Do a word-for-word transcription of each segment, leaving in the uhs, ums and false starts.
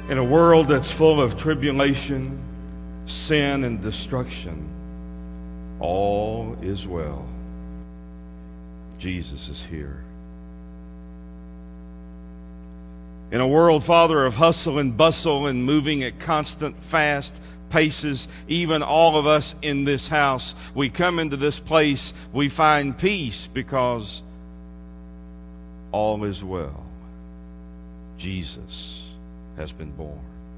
In a world that's full of tribulation, sin, and destruction, all is well. Jesus is here. In a world, Father, of hustle and bustle and moving at constant, fast paces, even all of us in this house, we come into this place, we find peace because all is well. Jesus has been born.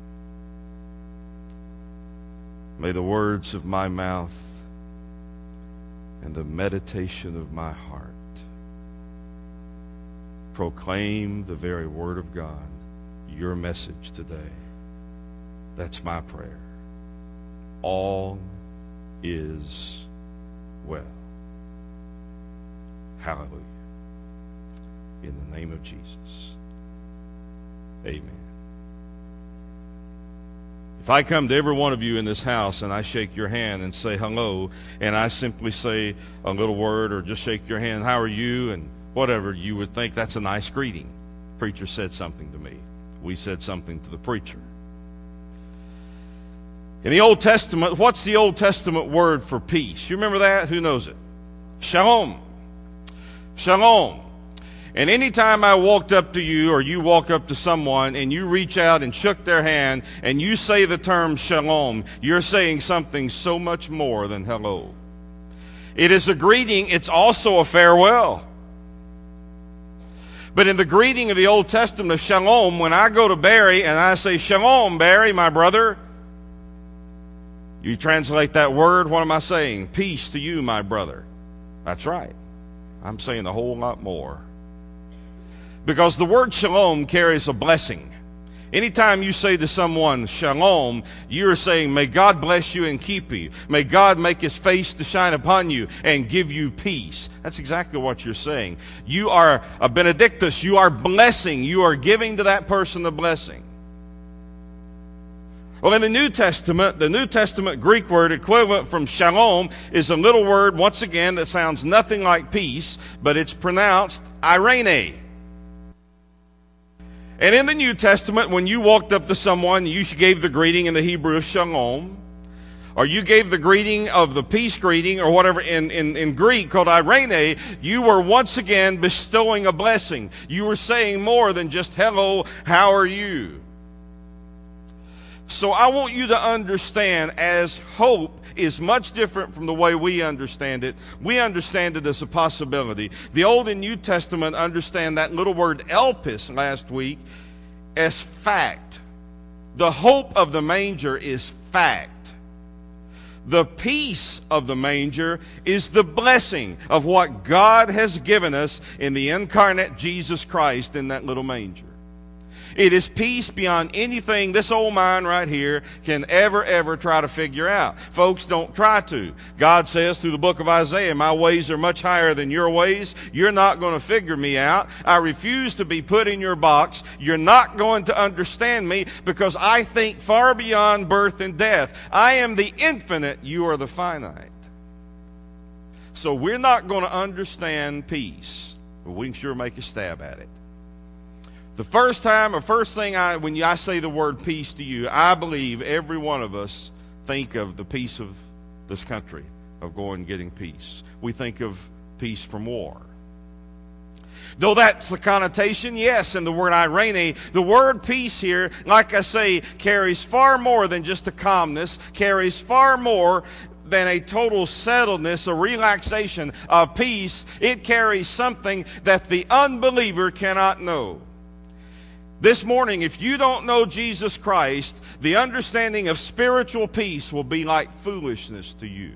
May the words of my mouth and the meditation of my heart proclaim the very word of God, your message today. That's my prayer. All is well. Hallelujah. In the name of Jesus. Amen. If I come to every one of you in this house and I shake your hand and say hello, and I simply say a little word or just shake your hand, how are you, and whatever, you would think that's a nice greeting. Preacher said something to me. We said something to the preacher. In the Old Testament, what's the Old Testament word for peace? You remember that? Who knows it? Shalom. Shalom. And anytime I walked up to you or you walk up to someone and you reach out and shook their hand and you say the term shalom, you're saying something so much more than hello. It is a greeting. It's also a farewell. But in the greeting of the Old Testament of shalom, when I go to Barry and I say, shalom, Barry, my brother, you translate that word, what am I saying? Peace to you, my brother. That's right. I'm saying a whole lot more. Because the word shalom carries a blessing. Anytime you say to someone, shalom, you're saying, may God bless you and keep you. May God make his face to shine upon you and give you peace. That's exactly what you're saying. You are a benedictus. You are blessing. You are giving to that person the blessing. Well, in the New Testament, the New Testament Greek word equivalent from shalom is a little word, once again, that sounds nothing like peace, but it's pronounced eirene. And in the New Testament, when you walked up to someone, you gave the greeting in the Hebrew of shalom, or you gave the greeting of the peace greeting, or whatever in, in, in Greek called eirene, you were once again bestowing a blessing. You were saying more than just, hello, how are you? So I want you to understand, as hope is much different from the way we understand it. We understand it as a possibility. The Old and New Testament understand that little word elpis last week as fact. The hope of the manger is fact. The peace of the manger is the blessing of what God has given us in the incarnate Jesus Christ in that little manger. It is peace beyond anything this old mind right here can ever, ever try to figure out. Folks, don't try to. God says through the book of Isaiah, my ways are much higher than your ways. You're not going to figure me out. I refuse to be put in your box. You're not going to understand me because I think far beyond birth and death. I am the infinite. You are the finite. So we're not going to understand peace, but we can sure make a stab at it. The first time or first thing I, when I say the word peace to you, I believe every one of us think of the peace of this country, of going and getting peace. We think of peace from war. Though that's the connotation, yes, in the word eirene, the word peace here, like I say, carries far more than just a calmness, carries far more than a total settledness, a relaxation, a peace. It carries something that the unbeliever cannot know. This morning, if you don't know Jesus Christ, the understanding of spiritual peace will be like foolishness to you.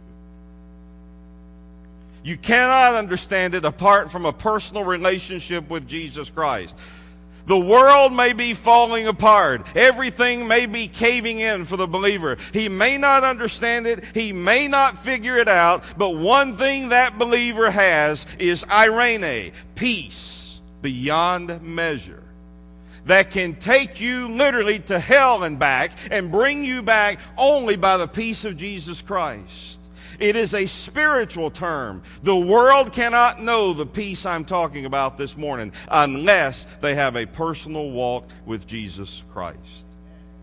You cannot understand it apart from a personal relationship with Jesus Christ. The world may be falling apart. Everything may be caving in for the believer. He may not understand it. He may not figure it out. But one thing that believer has is eirene, peace beyond measure, that can take you literally to hell and back and bring you back only by the peace of Jesus Christ. It is a spiritual term. The world cannot know the peace I'm talking about this morning unless they have a personal walk with Jesus Christ.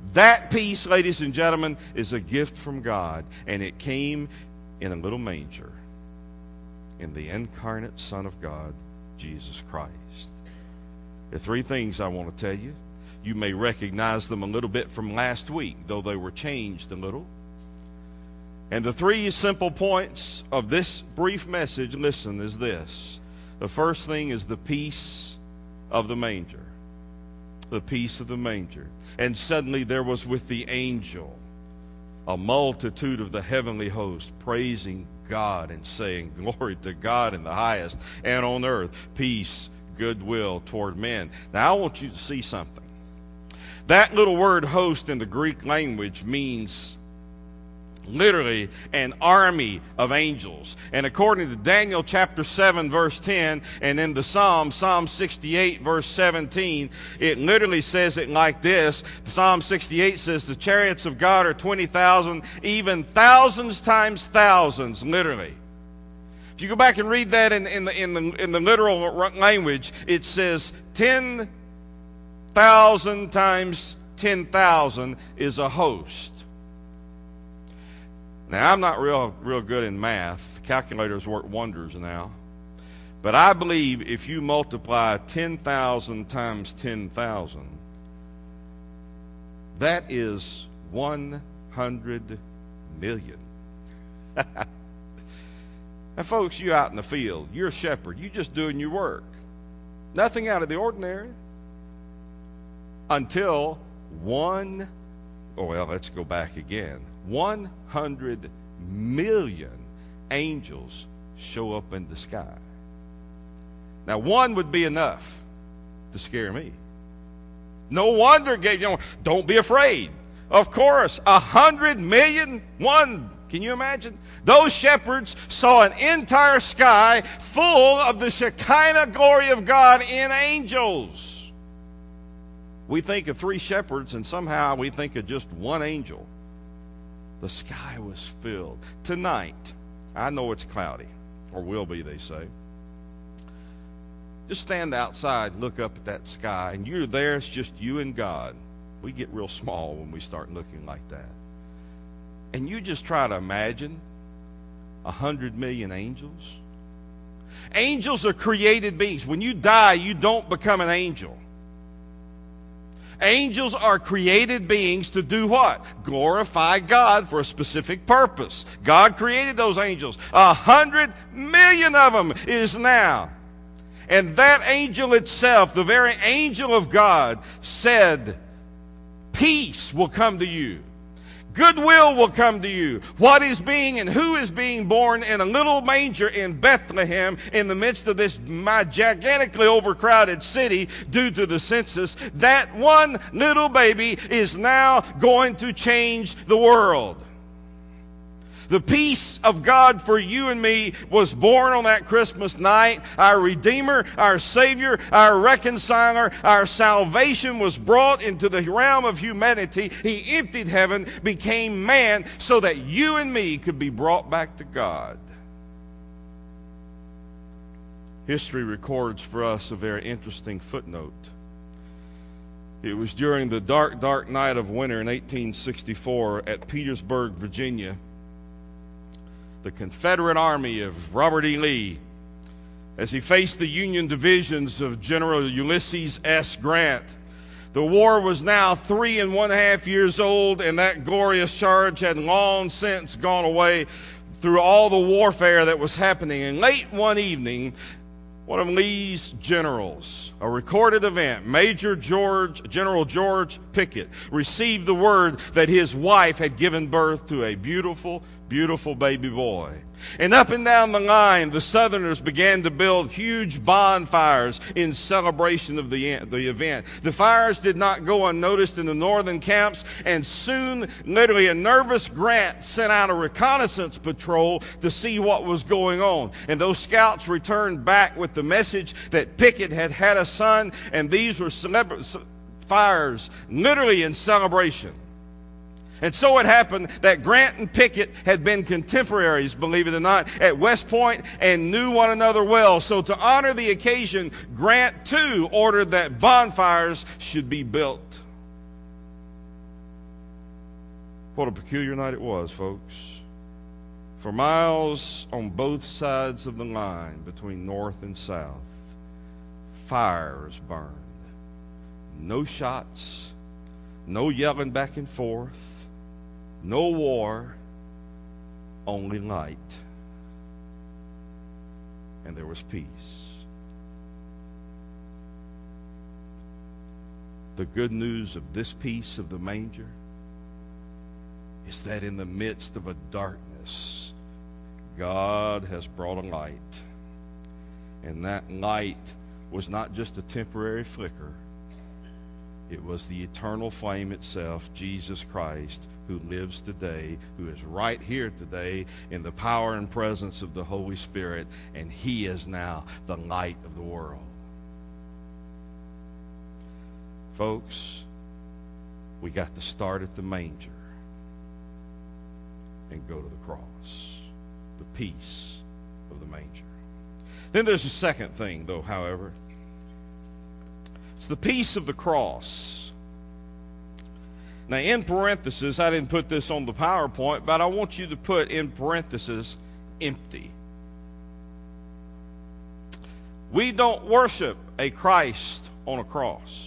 That peace, ladies and gentlemen, is a gift from God, and it came in a little manger in the incarnate Son of God, Jesus Christ. There are three things I want to tell you. You may recognize them a little bit from last week, though they were changed a little. And the three simple points of this brief message, listen, is this. The first thing is the peace of the manger. The peace of the manger. And suddenly there was with the angel a multitude of the heavenly host praising God and saying, glory to God in the highest, and on earth peace, goodwill toward men. Now I want you to see something. That little word host in the Greek language means literally an army of angels. And according to Daniel chapter seven verse ten, and in the Psalm, Psalm sixty-eight verse seventeen, it literally says it like this. Psalm sixty-eight says, the chariots of God are twenty thousand, even thousands times thousands, literally. If you go back and read that in, in, the, in, the, in the literal language, it says ten thousand times ten thousand is a host. Now, I'm not real real good in math. Calculators work wonders now. But I believe if you multiply ten thousand times ten thousand, that is one hundred million. Now, folks, you out in the field, you're a shepherd. You're just doing your work. Nothing out of the ordinary. Until one, oh, well, let's go back again. one hundred million angels show up in the sky. Now, one would be enough to scare me. No wonder, you know, don't be afraid. Of course, a hundred million, one. Can you imagine? Those shepherds saw an entire sky full of the Shekinah glory of God in angels. We think of three shepherds, and somehow we think of just one angel. The sky was filled. Tonight, I know it's cloudy, or will be, they say. Just stand outside, look up at that sky, and you're there, it's just you and God. We get real small when we start looking like that. And you just try to imagine a hundred million angels. Angels are created beings. When you die, you don't become an angel. Angels are created beings to do what? Glorify God for a specific purpose. God created those angels. A hundred million of them is now. And that angel itself, the very angel of God, said, peace will come to you. Goodwill will come to you. What is being and who is being born in a little manger in Bethlehem in the midst of this gigantically overcrowded city due to the census, that one little baby is now going to change the world. The peace of God for you and me was born on that Christmas night. Our Redeemer, our Savior, our Reconciler, our salvation was brought into the realm of humanity. He emptied heaven, became man, so that you and me could be brought back to God. History records for us a very interesting footnote. It was during the dark, dark night of winter in eighteen sixty-four at Petersburg, Virginia. The Confederate Army of Robert E. Lee, as he faced the Union divisions of General Ulysses S. Grant. The war was now three and one half years old, and that glorious charge had long since gone away through all the warfare that was happening. And late one evening, one of Lee's generals, a recorded event, Major George, General George Pickett, received the word that his wife had given birth to a beautiful, beautiful baby boy. And up and down the line, the Southerners began to build huge bonfires in celebration of the, the event. The fires did not go unnoticed in the northern camps, and soon, literally, a nervous Grant sent out a reconnaissance patrol to see what was going on. And those scouts returned back with the message that Pickett had had a son, and these were celebra- fires literally in celebration. And so it happened that Grant and Pickett had been contemporaries, believe it or not, at West Point and knew one another well. So to honor the occasion, Grant too ordered that bonfires should be built. What a peculiar night it was, folks. For miles on both sides of the line between north and south, fires burned. No shots, no yelling back and forth, no war, only light. And there was peace. The good news of this piece of the manger is that in the midst of a darkness, God has brought a light. And that light was not just a temporary flicker. It was the eternal flame itself, Jesus Christ, who lives today, who is right here today in the power and presence of the Holy Spirit, and He is now the light of the world. Folks, we got to start at the manger and go to the cross, the peace of the manger. Then there's a second thing, though, however. It's the peace of the cross. Now, in parentheses, I didn't put this on the PowerPoint, but I want you to put in parentheses, empty. We don't worship a Christ on a cross.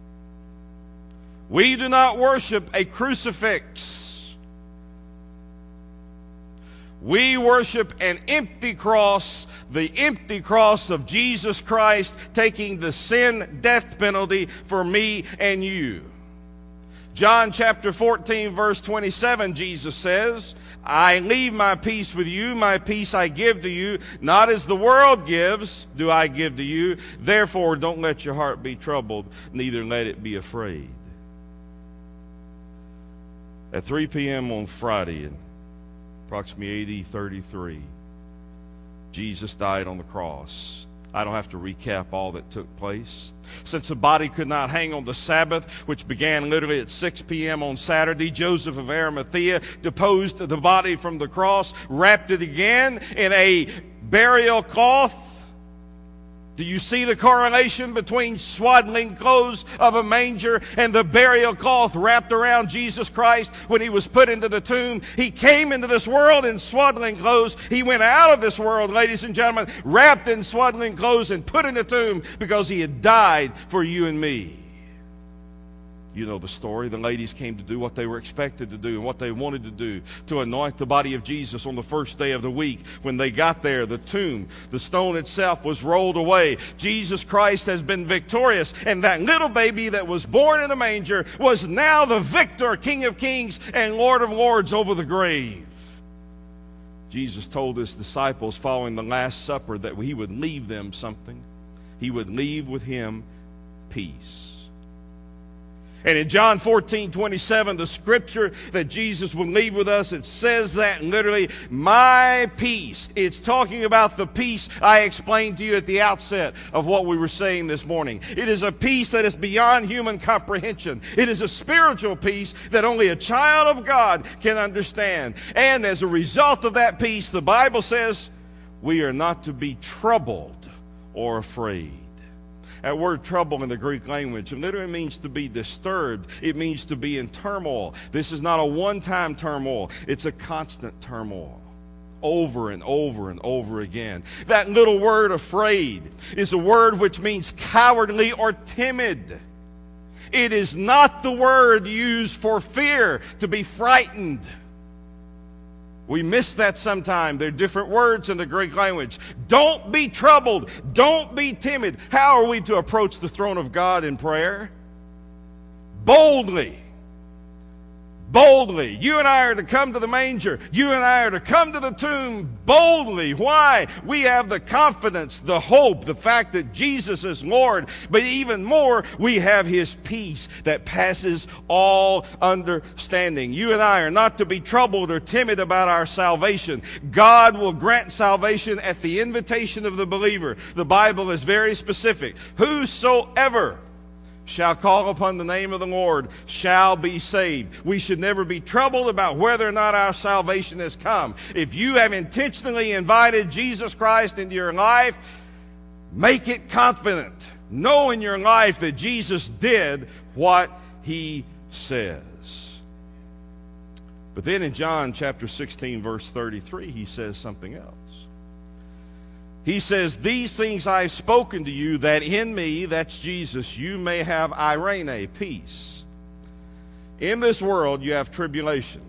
We do not worship a crucifix. We worship an empty cross, the empty cross of Jesus Christ taking the sin death penalty for me and you. John chapter fourteen, verse twenty-seven, Jesus says, I leave my peace with you, my peace I give to you, not as the world gives, do I give to you. Therefore, don't let your heart be troubled, neither let it be afraid. At three p.m. on Friday, in approximately A D thirty-three, Jesus died on the cross. I don't have to recap all that took place. Since the body could not hang on the Sabbath, which began literally at six p.m. on Saturday, Joseph of Arimathea deposed the body from the cross, wrapped it again in a burial cloth. Do you see the correlation between swaddling clothes of a manger and the burial cloth wrapped around Jesus Christ when He was put into the tomb? He came into this world in swaddling clothes. He went out of this world, ladies and gentlemen, wrapped in swaddling clothes and put in the tomb because He had died for you and me. You know the story. The ladies came to do what they were expected to do and what they wanted to do, to anoint the body of Jesus on the first day of the week. When they got there, the tomb, the stone itself was rolled away. Jesus Christ has been victorious, and that little baby that was born in a manger was now the victor, King of Kings and Lord of Lords over the grave. Jesus told His disciples following the Last Supper that He would leave them something. He would leave with Him peace. And in John fourteen twenty-seven, the scripture that Jesus will leave with us, it says that literally, my peace. It's talking about the peace I explained to you at the outset of what we were saying this morning. It is a peace that is beyond human comprehension. It is a spiritual peace that only a child of God can understand. And as a result of that peace, the Bible says we are not to be troubled or afraid. That word trouble in the Greek language literally means to be disturbed. It means to be in turmoil. This is not a one-time turmoil. It's a constant turmoil. Over and over and over again. That little word afraid is a word which means cowardly or timid. It is not the word used for fear, to be frightened. We miss that sometime. There are different words in the Greek language. Don't be troubled. Don't be timid. How are we to approach the throne of God in prayer? Boldly. Boldly. You and I are to come to the manger. You and I are to come to the tomb boldly. Why? We have the confidence, the hope, the fact that Jesus is Lord. But even more, we have His peace that passes all understanding. You and I are not to be troubled or timid about our salvation. God will grant salvation at the invitation of the believer. The Bible is very specific. Whosoever shall call upon the name of the Lord shall be saved. We should never be troubled about whether or not our salvation has come. If you have intentionally invited Jesus Christ into your life, make it confident. Know in your life that Jesus did what He says. But then in John chapter sixteen, verse thirty-three, he says something else. He says, these things I have spoken to you, that in me, that's Jesus, you may have irene, peace. In this world you have tribulation.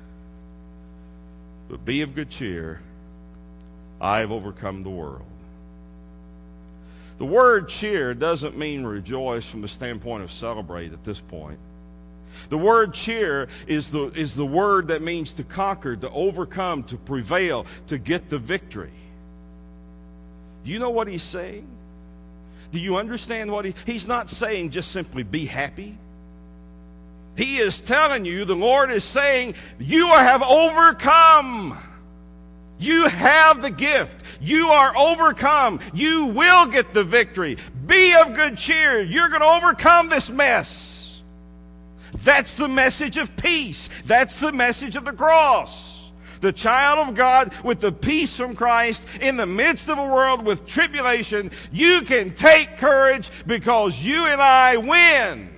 But be of good cheer, I have overcome the world. The word cheer doesn't mean rejoice from the standpoint of celebrate at this point. The word cheer is the, is the word that means to conquer, to overcome, to prevail, to get the victory. Do you know what he's saying? Do you understand what he... He's not saying just simply be happy. He is telling you, the Lord is saying, you have overcome. You have the gift. You are overcome. You will get the victory. Be of good cheer. You're going to overcome this mess. That's the message of peace. That's the message of the cross. The child of God with the peace from Christ in the midst of a world with tribulation, you can take courage because you and I win.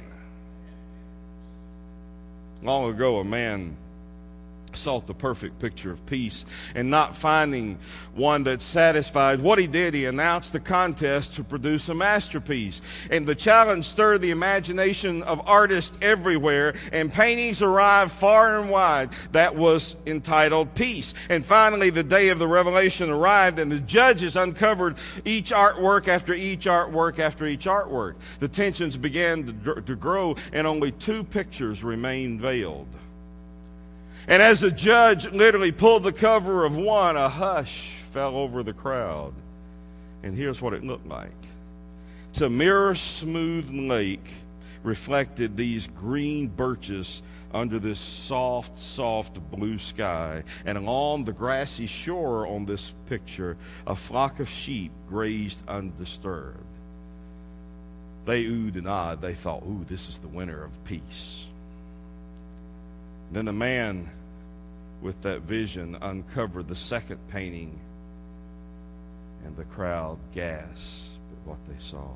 Long ago, a man sought the perfect picture of peace, and not finding one that satisfied, what he did, he announced a contest to produce a masterpiece. And the challenge stirred the imagination of artists everywhere, and paintings arrived far and wide that was entitled Peace. And finally, the day of the revelation arrived, and the judges uncovered each artwork after each artwork after each artwork. The tensions began to, to grow, and only two pictures remained veiled. And as the judge literally pulled the cover of one, a hush fell over the crowd. And here's what it looked like. It's a mirror-smooth lake reflected these green birches under this soft, soft blue sky. And along the grassy shore on this picture, a flock of sheep grazed undisturbed. They oohed and ahed. They thought, ooh, this is the winner of peace. Then the man with that vision uncovered the second painting, and the crowd gasped at what they saw.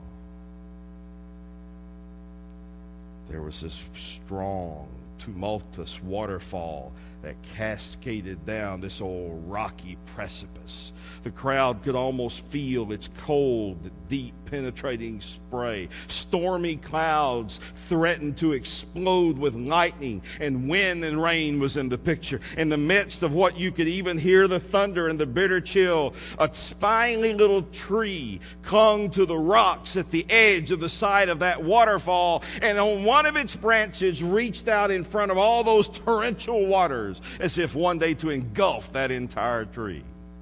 There was this strong, tumultuous waterfall that cascaded down this old rocky precipice. The crowd could almost feel its cold, deep, penetrating spray. Stormy clouds threatened to explode with lightning, and wind and rain was in the picture. In the midst of what you could even hear the thunder and the bitter chill, a spiny little tree clung to the rocks at the edge of the side of that waterfall, and on one of its branches reached out in front of all those torrential waters, as if one day to engulf that entire tree.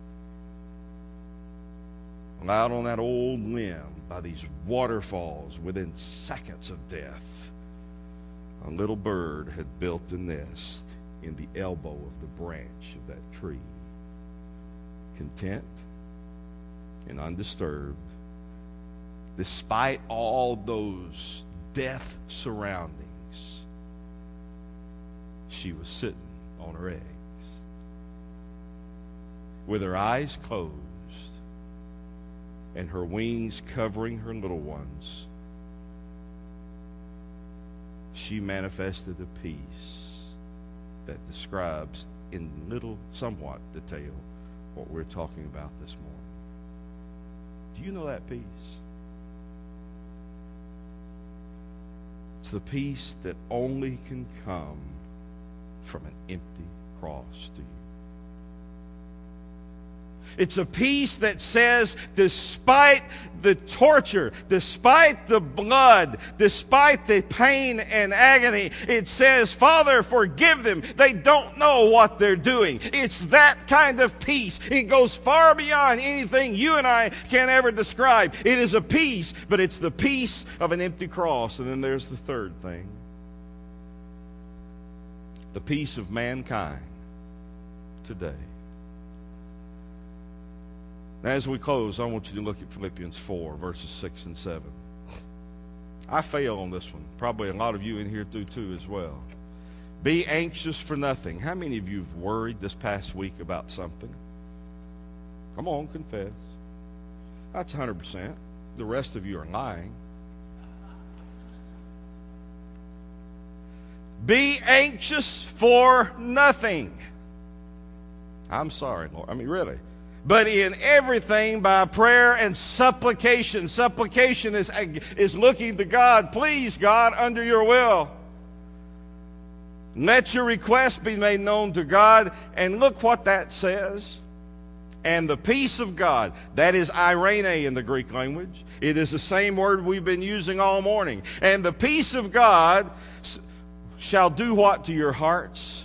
Out on that old limb by these waterfalls within seconds of death, a little bird had built a nest in the elbow of the branch of that tree, content and undisturbed despite all those death surroundings. She was sitting on her eggs with her eyes closed and her wings covering her little ones. She manifested a peace that describes in little, somewhat detail what we're talking about this morning. Do you know that peace? It's the peace that only can come from an empty cross to you. It's a peace that says, despite the torture, despite the blood, despite the pain and agony, it says, Father, forgive them. They don't know what they're doing. It's that kind of peace. It goes far beyond anything you and I can ever describe. It is a peace, but it's the peace of an empty cross. And then there's the third thing. The peace of mankind today. Now, as we close, I want you to look at Philippians four, verses six and seven. I fail on this one. Probably a lot of you in here do too as well. Be anxious for nothing. How many of you have worried this past week about something? Come on, confess. That's one hundred percent. The rest of you are lying. Be anxious for nothing. I'm sorry, Lord. I mean, really. But in everything by prayer and supplication. Supplication is, is looking to God. Please, God, under your will. Let your requests be made known to God. And look what that says. And the peace of God, that is eirene in the Greek language. It is the same word we've been using all morning. And the peace of God shall do what to your hearts?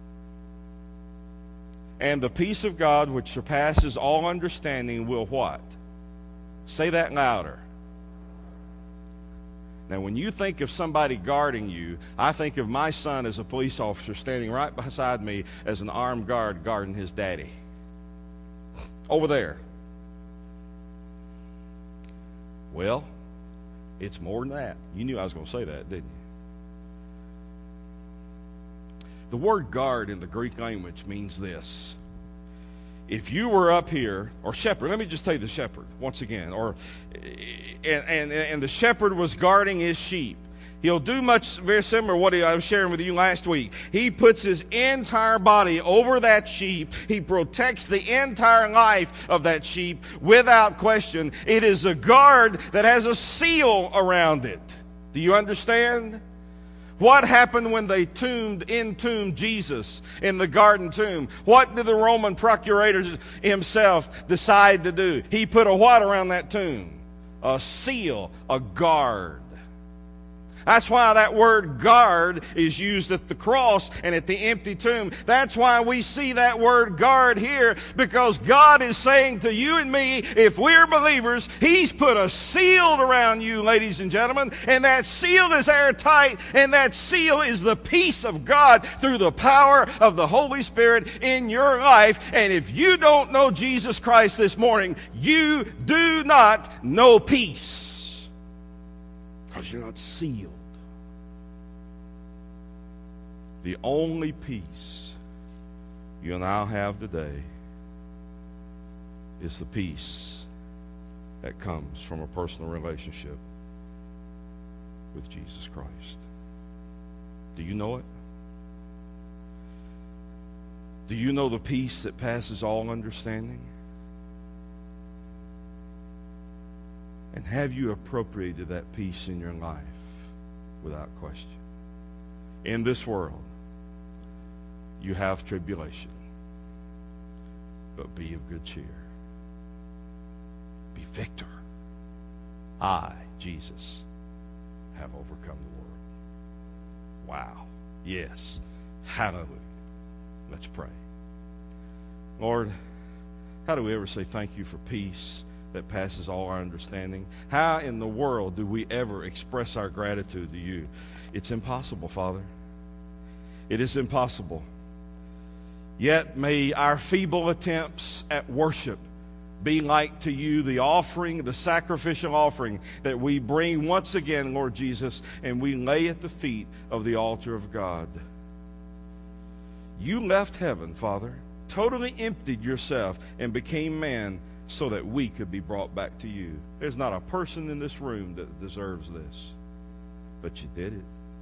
And the peace of God, which surpasses all understanding, will what? Say that louder. Now, when you think of somebody guarding you, I think of my son as a police officer standing right beside me as an armed guard guarding his daddy. Over there. Well, it's more than that. You knew I was going to say that, didn't you? The word guard in the Greek language means this. If you were up here, or shepherd, let me just tell you the shepherd once again, or and, and, and the shepherd was guarding his sheep. He'll do much very similar to what I was sharing with you last week. He puts his entire body over that sheep. He protects the entire life of that sheep without question. It is a guard that has a seal around it. Do you understand? What happened when they tombed, entombed Jesus in the garden tomb? What did the Roman procurator himself decide to do? He put a what around that tomb? A seal, a guard. That's why that word guard is used at the cross and at the empty tomb. That's why we see that word guard here, because God is saying to you and me, if we're believers, He's put a seal around you, ladies and gentlemen, and that seal is airtight, and that seal is the peace of God through the power of the Holy Spirit in your life. And if you don't know Jesus Christ this morning, you do not know peace, because you're not sealed. The only peace you and I'll have today is the peace that comes from a personal relationship with Jesus Christ. Do you know it? Do you know the peace that passes all understanding? And have you appropriated that peace in your life without question? In this world, you have tribulation, but be of good cheer. Be victor. I, Jesus, have overcome the world. Wow. Yes. Hallelujah. Let's pray. Lord, how do we ever say thank you for peace that passes all our understanding? How in the world do we ever express our gratitude to you? It's impossible, Father. It is impossible. Yet may our feeble attempts at worship be like to you the offering, the sacrificial offering that we bring once again, Lord Jesus, and we lay at the feet of the altar of God. You left heaven, Father, totally emptied yourself and became man so that we could be brought back to you. There's not a person in this room that deserves this, but you did it.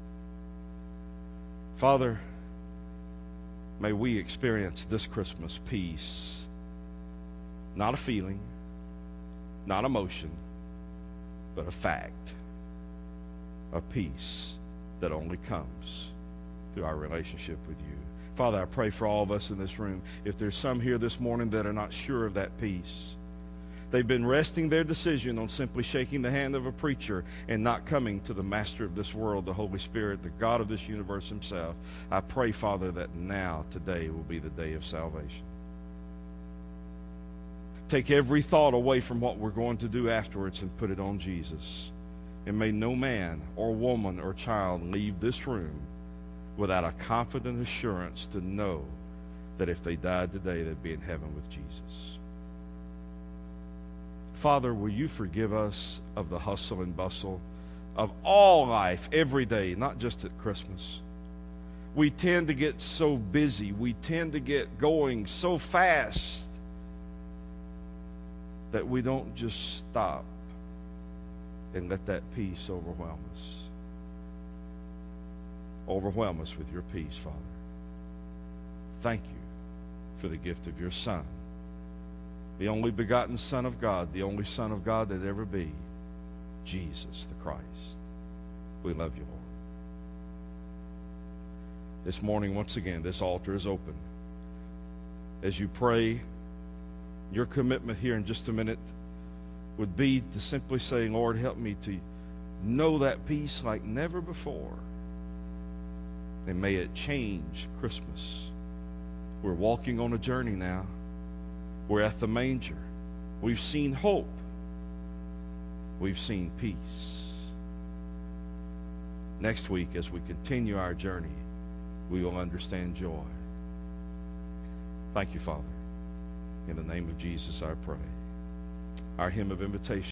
Father, may we experience this Christmas peace, not a feeling, not emotion, but a fact, a peace that only comes through our relationship with you. Father, I pray for all of us in this room. If there's some here this morning that are not sure of that peace, they've been resting their decision on simply shaking the hand of a preacher and not coming to the master of this world, the Holy Spirit, the God of this universe himself. I pray, Father, that now, today, will be the day of salvation. Take every thought away from what we're going to do afterwards and put it on Jesus. And may no man or woman or child leave this room without a confident assurance to know that if they died today, they'd be in heaven with Jesus. Father, will you forgive us of the hustle and bustle of all life every day, not just at Christmas. We tend to get so busy. We tend to get going so fast that we don't just stop and let that peace overwhelm us. Overwhelm us with your peace, Father. Thank you for the gift of your Son, the only begotten Son of God, the only Son of God that ever be, Jesus the Christ. We love you, Lord. This morning, once again, this altar is open. As you pray, your commitment here in just a minute would be to simply say, Lord, help me to know that peace like never before. And may it change Christmas. We're walking on a journey now. We're at the manger. We've seen hope. We've seen peace. Next week, as we continue our journey, we will understand joy. Thank you, Father. In the name of Jesus, I pray. Our hymn of invitation.